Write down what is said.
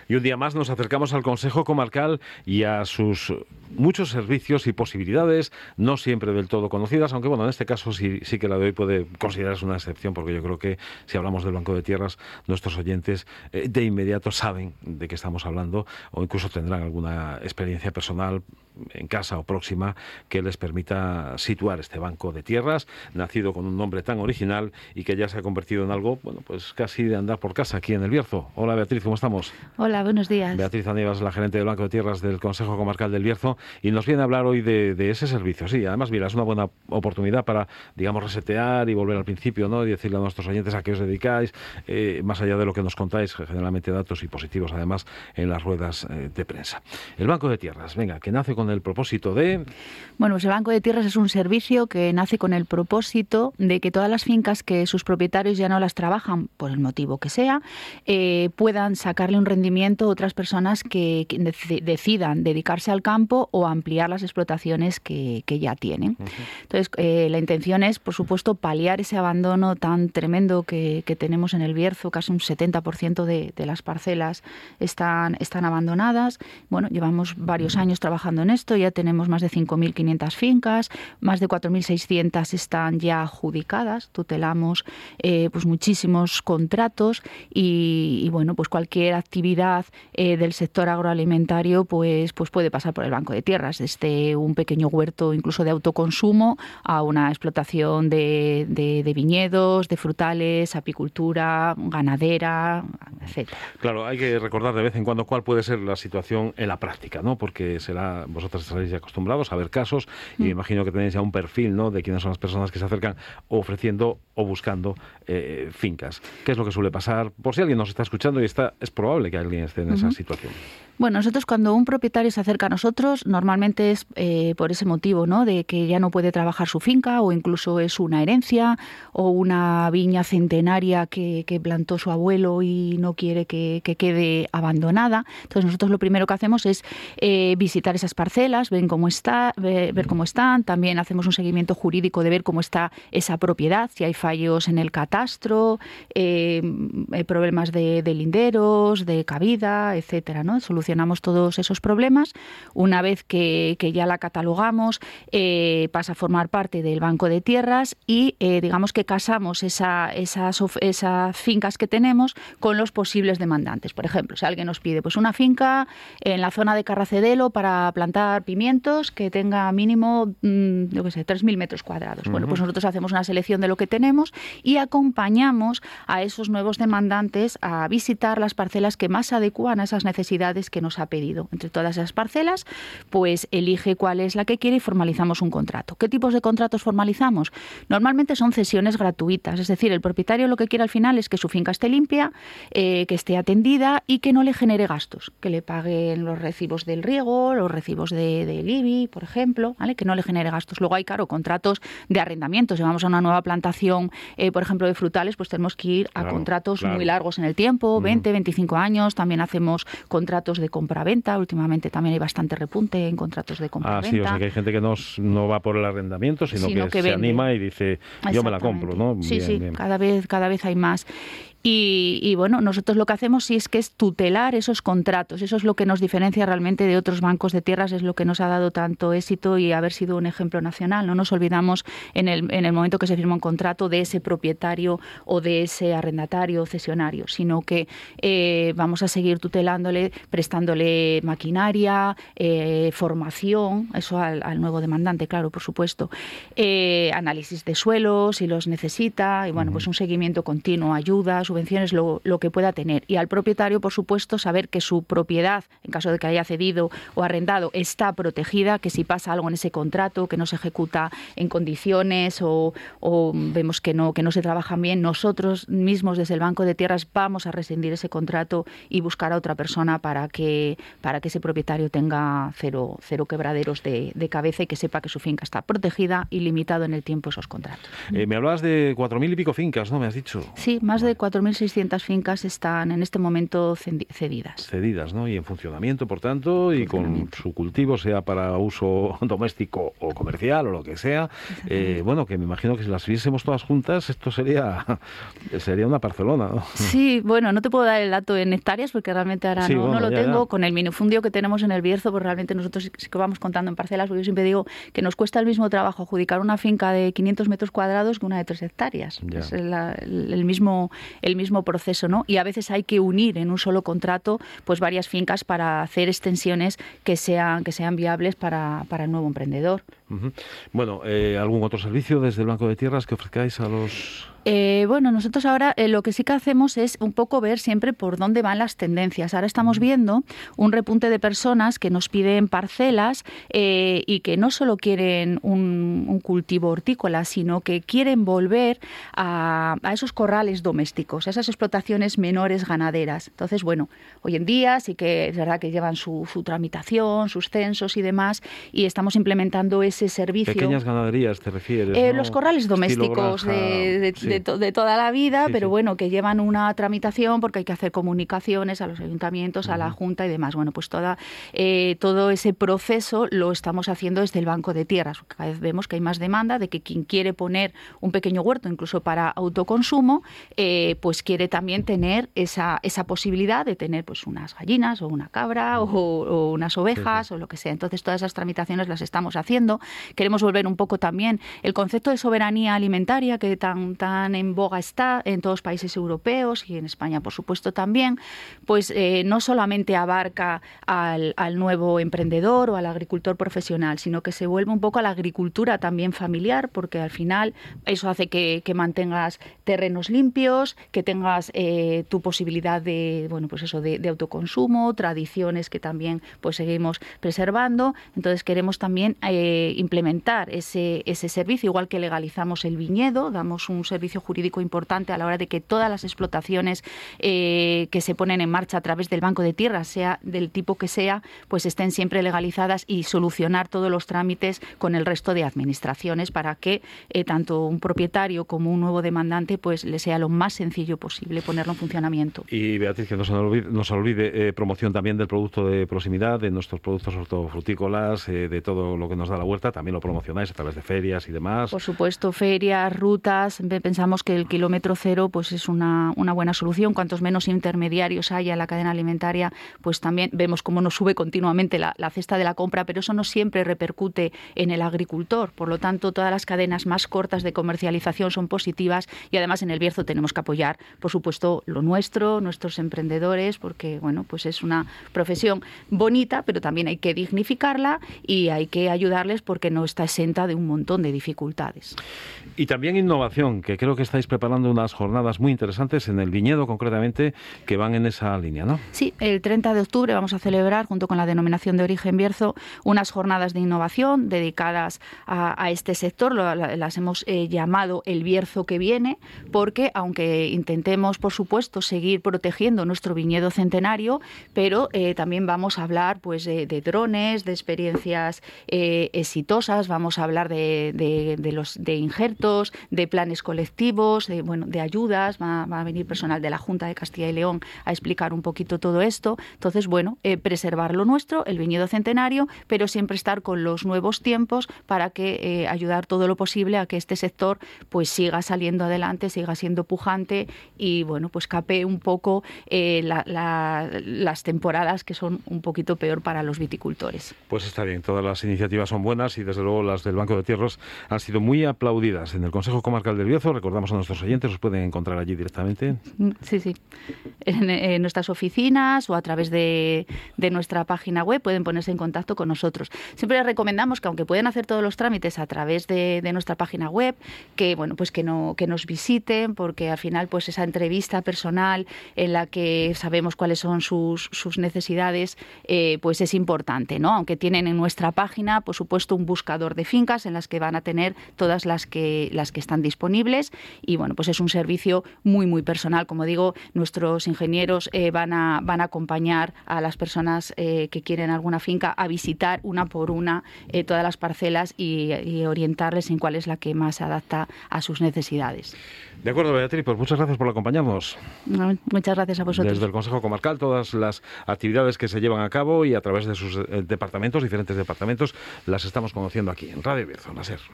Y un día más nos acercamos al Consejo Comarcal y a sus muchos servicios y posibilidades, no siempre del todo conocidas, aunque bueno, en este caso sí que la de hoy puede considerarse una excepción, porque yo creo que si hablamos del Banco de Tierras, nuestros oyentes de inmediato saben de qué estamos hablando, o incluso tendrán alguna experiencia personal en casa o próxima que les permita situar este Banco de Tierras, nacido con un nombre tan original y que ya se ha convertido en algo, bueno, pues casi de andar por casa aquí en El Bierzo. Hola Beatriz, ¿cómo estamos? Hola, buenos días. Beatriz Aníbal, la gerente del Banco de Tierras del Consejo Comarcal del Bierzo, y nos viene a hablar hoy de ese servicio. Sí, además, mira, es una buena oportunidad para, digamos, resetear y volver al principio, ¿no? Y decirle a nuestros oyentes a qué os dedicáis, más allá de lo que nos contáis, generalmente datos y positivos, además, en las ruedas de prensa. El Banco de Tierras, venga, que nace con el propósito de... Bueno, pues el Banco de Tierras es un servicio que nace con el propósito de que todas las fincas que sus propietarios ya no las trabajan, por el motivo que sea, puedan sacarle un rendimiento a otras personas que decidan dedicarse al campo o ampliar las explotaciones que ya tienen. Uh-huh. Entonces, la intención es, por supuesto, paliar ese abandono tan tremendo que tenemos en el Bierzo. Casi un 70% de las parcelas están abandonadas. Bueno, llevamos varios años trabajando en esto, ya tenemos más de 5.500 fincas, más de 4.600 están ya adjudicadas, tutelamos pues muchísimos contratos y bueno, pues cualquier actividad del sector agroalimentario pues puede pasar por el Banco de Tierras, desde un pequeño huerto incluso de autoconsumo a una explotación de viñedos, de frutales, apicultura, ganadera, etcétera. Claro, hay que recordar de vez en cuando cuál puede ser la situación en la práctica, ¿no? Porque vosotros estaréis ya acostumbrados a ver casos y me imagino que tenéis ya un perfil, ¿no?, de quiénes son las personas que se acercan ofreciendo o buscando fincas. ¿Qué es lo que suele pasar? Por si alguien nos está escuchando y es probable que alguien esté en esa situación. Bueno, nosotros cuando un propietario se acerca a nosotros, normalmente es por ese motivo, ¿no?, de que ya no puede trabajar su finca o incluso es una herencia o una viña centenaria que plantó su abuelo y no quiere que quede abandonada. Entonces nosotros lo primero que hacemos es visitar esas parcelas, ver cómo están. También hacemos un seguimiento jurídico de ver cómo está esa propiedad, si hay fallos en el catastro, problemas de linderos, de cabida, etcétera, ¿no? Solucionamos todos esos problemas. Una vez que ya la catalogamos, pasa a formar parte del Banco de Tierras y digamos que casamos esas fincas que tenemos con los posibles demandantes. Por ejemplo, si alguien nos pide pues una finca en la zona de Carracedelo para plantar pimientos que tenga mínimo 3.000 metros cuadrados. Bueno, pues nosotros hacemos una selección de lo que tenemos y acompañamos a esos nuevos demandantes a visitar las parcelas que más se adecúan a esas necesidades que nos ha pedido. Entre todas esas parcelas, pues elige cuál es la que quiere y formalizamos un contrato. ¿Qué tipos de contratos formalizamos? Normalmente son cesiones gratuitas, es decir, el propietario lo que quiere al final es que su finca esté limpia, que esté atendida y que no le genere gastos, que le paguen los recibos del riego, los recibos del IBI, por ejemplo, ¿vale?, que no le genere gastos. Luego hay, claro, contratos de arrendamiento. Si vamos a una nueva plantación, por ejemplo, de frutales, pues tenemos que ir a contratos muy largos en el tiempo, 20, 25 años. También hacemos contratos de compra-venta. Últimamente también hay bastante repunte en contratos de compra-venta. Sí, o sea que hay gente que no va por el arrendamiento, sino que se anima y dice, yo me la compro, ¿no? Sí, bien. Cada vez hay más. Y bueno, nosotros lo que hacemos sí es tutelar esos contratos. Eso es lo que nos diferencia realmente de otros bancos de tierras, es lo que nos ha dado tanto éxito y haber sido un ejemplo nacional. No nos olvidamos en el momento que se firma un contrato de ese propietario o de ese arrendatario o cesionario, sino que vamos a seguir tutelándole, prestándole maquinaria, formación, eso al nuevo demandante, claro, por supuesto, análisis de suelos si los necesita y bueno, pues un seguimiento continuo, ayudas, subvenciones, lo que pueda tener. Y al propietario, por supuesto, saber que su propiedad, en caso de que haya cedido o arrendado, está protegida, que si pasa algo en ese contrato, que no se ejecuta en condiciones o vemos que no se trabajan bien, nosotros mismos desde el Banco de Tierras vamos a rescindir ese contrato y buscar a otra persona para que ese propietario tenga cero quebraderos de cabeza y que sepa que su finca está protegida y limitado en el tiempo esos contratos. Me hablabas de 4.000 y pico fincas, ¿no? Me has dicho. Sí, más de 4.000 4.600 fincas están en este momento cedidas. Cedidas, ¿no? Y en funcionamiento, por tanto, y con su cultivo, sea para uso doméstico o comercial o lo que sea. Bueno, que me imagino que si las viésemos todas juntas, esto sería una parcelona, ¿no? Sí, bueno, no te puedo dar el dato en hectáreas porque realmente ahora no lo tengo. Ya. Con el minifundio que tenemos en el Bierzo, pues realmente nosotros sí que vamos contando en parcelas, porque yo siempre digo que nos cuesta el mismo trabajo adjudicar una finca de 500 metros cuadrados que una de 3 hectáreas. Ya. Es el mismo proceso, ¿no? Y a veces hay que unir en un solo contrato pues varias fincas para hacer extensiones que sean viables para el nuevo emprendedor. Uh-huh. Bueno, ¿algún otro servicio desde el Banco de Tierras que ofrezcáis a los...? Bueno, nosotros ahora lo que sí que hacemos es un poco ver siempre por dónde van las tendencias. Ahora estamos viendo un repunte de personas que nos piden parcelas y que no solo quieren un cultivo hortícola, sino que quieren volver a esos corrales domésticos, a esas explotaciones menores ganaderas. Entonces, bueno, hoy en día sí que es verdad que llevan su tramitación, sus censos y demás, y estamos implementando ese servicio. ¿Pequeñas ganaderías te refieres? ¿No? Los corrales domésticos de toda la vida, pero bueno, que llevan una tramitación porque hay que hacer comunicaciones a los ayuntamientos, a la Junta y demás. Bueno, pues todo ese proceso lo estamos haciendo desde el Banco de Tierras. Cada vez vemos que hay más demanda de que quien quiere poner un pequeño huerto, incluso para autoconsumo, pues quiere también tener esa posibilidad de tener pues unas gallinas o una cabra o unas ovejas o lo que sea. Entonces, todas esas tramitaciones las estamos haciendo. Queremos volver un poco también el concepto de soberanía alimentaria que tan en boga está en todos los países europeos y en España, por supuesto, también, pues no solamente abarca al nuevo emprendedor o al agricultor profesional, sino que se vuelve un poco a la agricultura también familiar, porque al final eso hace que mantengas terrenos limpios, que tengas tu posibilidad de, bueno, pues eso, de autoconsumo, tradiciones que también pues seguimos preservando. Entonces queremos también implementar ese servicio, igual que legalizamos el viñedo, damos un servicio jurídico importante a la hora de que todas las explotaciones que se ponen en marcha a través del Banco de Tierras, sea del tipo que sea, pues estén siempre legalizadas y solucionar todos los trámites con el resto de administraciones para que tanto un propietario como un nuevo demandante pues le sea lo más sencillo posible ponerlo en funcionamiento. Y Beatriz, que no se olvide promoción también del producto de proximidad, de nuestros productos hortofrutícolas, de todo lo que nos da la huerta, también lo promocionáis a través de ferias y demás. Por supuesto, ferias, rutas. Pensamos que el kilómetro cero pues es una buena solución. Cuantos menos intermediarios haya en la cadena alimentaria, pues también vemos cómo nos sube continuamente la cesta de la compra, pero eso no siempre repercute en el agricultor. Por lo tanto, todas las cadenas más cortas de comercialización son positivas y además en el Bierzo tenemos que apoyar, por supuesto, lo nuestro, nuestros emprendedores, porque bueno, pues es una profesión bonita, pero también hay que dignificarla y hay que ayudarles porque no está exenta de un montón de dificultades. Y también innovación, que creo que estáis preparando unas jornadas muy interesantes en el viñedo concretamente que van en esa línea, ¿no? Sí, el 30 de octubre vamos a celebrar, junto con la Denominación de Origen Bierzo, unas jornadas de innovación dedicadas a este sector. Las hemos llamado el Bierzo que viene, porque aunque intentemos, por supuesto, seguir protegiendo nuestro viñedo centenario, pero también vamos a hablar pues de drones, de experiencias exitosas, vamos a hablar de injertos, de planes colectivos, de ayudas. Va a venir personal de la Junta de Castilla y León a explicar un poquito todo esto. Entonces, bueno, preservar lo nuestro, el viñedo centenario, pero siempre estar con los nuevos tiempos para que ayudar todo lo posible a que este sector pues siga saliendo adelante, siga siendo pujante y, bueno, pues capee un poco las temporadas que son un poquito peor para los viticultores. Pues está bien, todas las iniciativas son buenas y desde luego las del Banco de Tierras han sido muy aplaudidas. En el Consejo Comarcal del Bierzo, recordamos a nuestros oyentes, os pueden encontrar allí directamente. Sí. En nuestras oficinas o a través de nuestra página web pueden ponerse en contacto con nosotros. Siempre les recomendamos que, aunque pueden hacer todos los trámites a través de nuestra página web, que bueno, pues que nos visiten, porque al final pues esa entrevista personal en la que sabemos cuáles son sus necesidades, pues es importante, ¿no? Aunque tienen en nuestra página, por supuesto, abierto un buscador de fincas en las que van a tener todas las que están disponibles, y bueno, pues es un servicio muy, muy personal. Como digo, nuestros ingenieros van a acompañar a las personas que quieren alguna finca a visitar una por una todas las parcelas y orientarles en cuál es la que más se adapta a sus necesidades. De acuerdo, Beatriz, pues muchas gracias por acompañarnos. Muchas gracias a vosotros. Desde el Consejo Comarcal, todas las actividades que se llevan a cabo y a través de sus departamentos, diferentes departamentos, las estamos conociendo aquí en Radio Bierzo, Ser.